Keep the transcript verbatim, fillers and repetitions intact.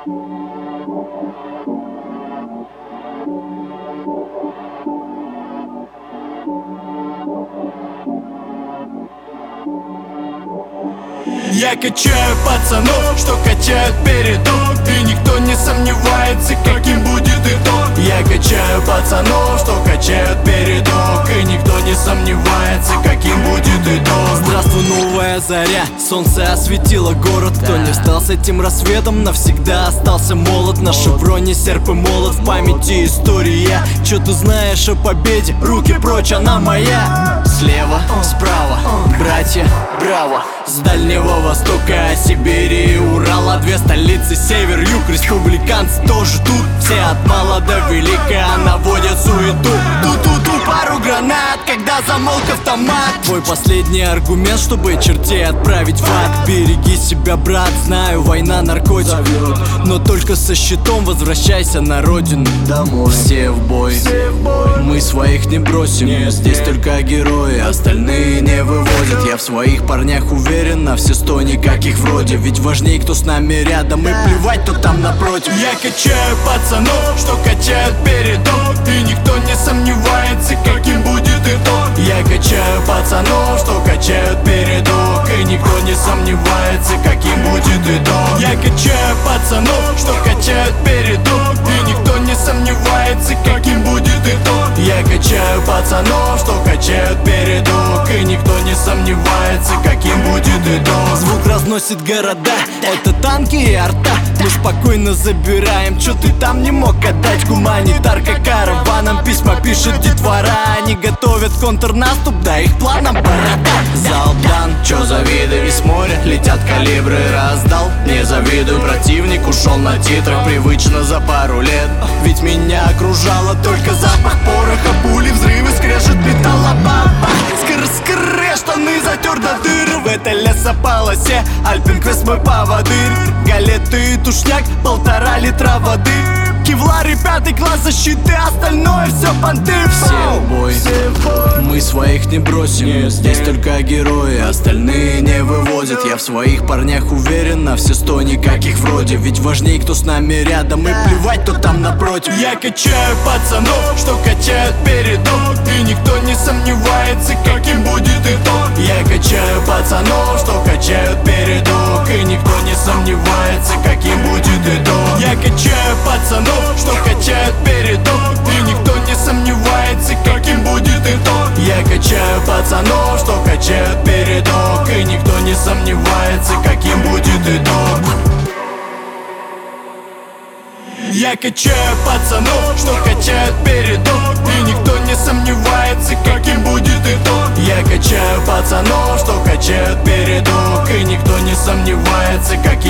Я качаю пацанов, что качают передок, и никто не сомневается, каким будет итог. Я качаю пацанов, что качают передок, и никто не сомневается, каким будет итог. Здравствуй, новая заря, солнце осветило город. Кто не встал с этим рассветом, навсегда остался молод. На шевроне серп и молот, в памяти история. Чё ты знаешь о победе? Руки прочь, она моя. Слева, справа, братья, браво. С Дальнего Востока, Сибири и Урала, две столицы, север, юг, республиканцы тоже тут. Все от мала до велика наводят суету. Ту-ту-ту, пару гранат, когда замолк автомат. Твой последний аргумент, чтобы чертей отправить в ад. Береги себя, брат, знаю, война наркотик, но только со щитом возвращайся на родину. Домой. Все в бой, мы своих не бросим. Здесь только герои, остальные не вывозят. Я в своих парнях уверен на все сто, никаких вроде. Ведь важнее, кто с нами рядом, и плевать, кто там напротив. Я качаю пацанов, что качают передок, и никто не сомневается, каким будет итог. Я качаю пацанов, что качают передок, и никто не сомневается, каким будет итог. Я качаю пацанов, что качают передок, и никто не сомневается, каким будет итог. Я качаю пацанов, что качают передок, и никто не сомневается, каким будет итог. Звук разносит города, это танки и арта. Мы спокойно забираем, чё ты там не мог отдать. Гуманитарка караваном письма пишет детвора. Они готовят контрнаступ, да их планом борода. Залп дан, чё завидуй, с моря летят калибры. Раздал, не завидуй, противник ушел на титрах. Привычно за пару лет, ведь меня окружало только запах пороха. Пули, взрывы, скрежет металла, баба. Скр-скр, штаны затер до дыр. В этой лесополосе Альпинквест мой поводырь. Галеты и тушняк, полтора литра воды. Кевлар и пятый класс защиты, остальное все понты. Все в бой, мы своих не бросим. Здесь только герои, остальные не вывозят. Я в своих парнях уверен на все сто, никаких вроде. Ведь важнее, кто с нами рядом, и плевать, кто там напротив. Я качаю пацанов, что качают передок, и никто не сомневается, каким будет итог. Я качаю пацанов, что качают передок, и никто не сомневается, каким будет итог. Я качаю пацанов, что качают передок, и никто не сомневается, каким будет итог. Я качаю пацанов, что качают передок, и никто не сомневается, каким будет итог. Я качаю пацанов, что качают передок, и никто не сомневается, каким будет итог. Я качаю пацанов, что качают передок, и никто не сомневается, каким